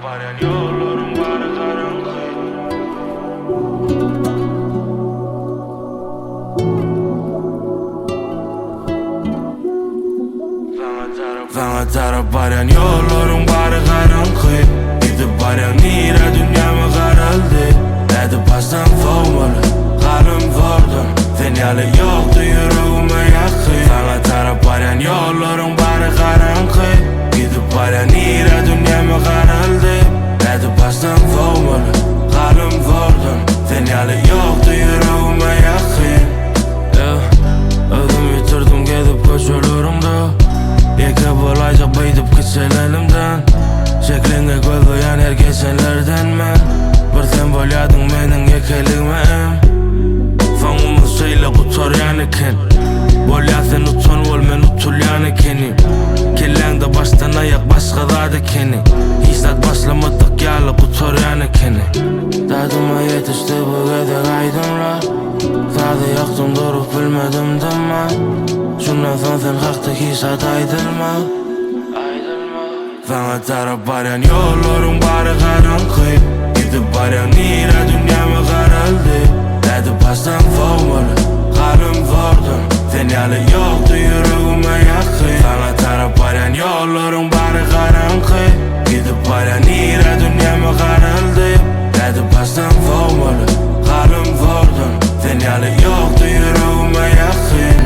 Baran yollarım var karanlık. Bana taraf baran yollarım var karanlık. Gidip baran nira dünyamı karaldı. Edip pastan foğmalı kalım vurdum. Fenyali yoktu yüreğime yakın. Bana taraf baran yollarım var karanlık. Gidip baran nira dünyamı karaldı. Edip pastan foğmalı kalım vurdum. Fenyali yoktu yüreğime yakın. Ödüm yitirdim gidip koşulurum da. Yeke bolaycak beydip gitsen elimden. Şeklinge koygoyan herkesenlerden men. Bir sen bolyadın menin yekeligim. Fanımı söyle kutoryan eken. Bolyasen utson ol men utulyan ekenim. Kellende baştan ayak başka da dekeni. Hissat başlamadık yalı kutoryan ekeni. Dadıma yetişti bu gedek aydınla. Tadı yaktım durup bilmedim deme. Şundan son sen hakta hissat aydırma. Bana taraf baran yollarım bari karanlık. Gidip baran nira dünyamı karaldı. Edip pastan foğmalı kalım vurdum. Fenyali yoktu yüreğime yakın. Bana taraf baran yollarım bari karanlık. Gidip baran nira dünyamı karaldı. Edip pastan foğmalı kalım vurdum. Fenyali yoktu yüreğime yakın.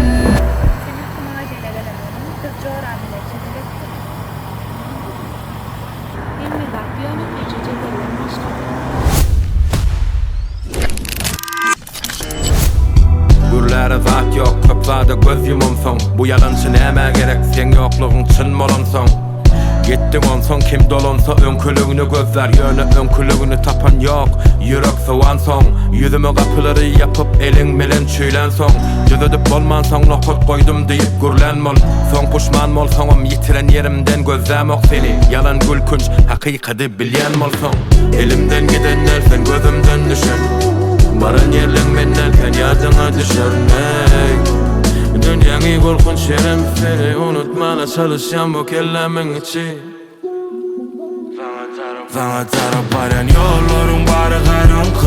Gürlere zat yok, köplerde göz yumum son. Bu yalançı neme gerek, sen yokluğun çın molon son. Gittin on son, kim dolonsa önkülüğünü gözler. Yönü önkülüğünü tapan yok, yürek soğan son. Yüzüme kapıları yapıp elin melin çüylen son. Cüzüdüp bolman son, nokot koydum deyip gürlen mol. Son puşman mol sonum, yitiren yerimden gözlem ok seni. Yalan gülkünç, hakikati bilyen mol son. Elimden gidenler sen gözümden düşen. Baran yerlen menden sen yadına düşermek. Dünyanı korkunç yerim seni unutmana çalışan bu kellemin içi. Bana taraf baran yollarım bari karanlık.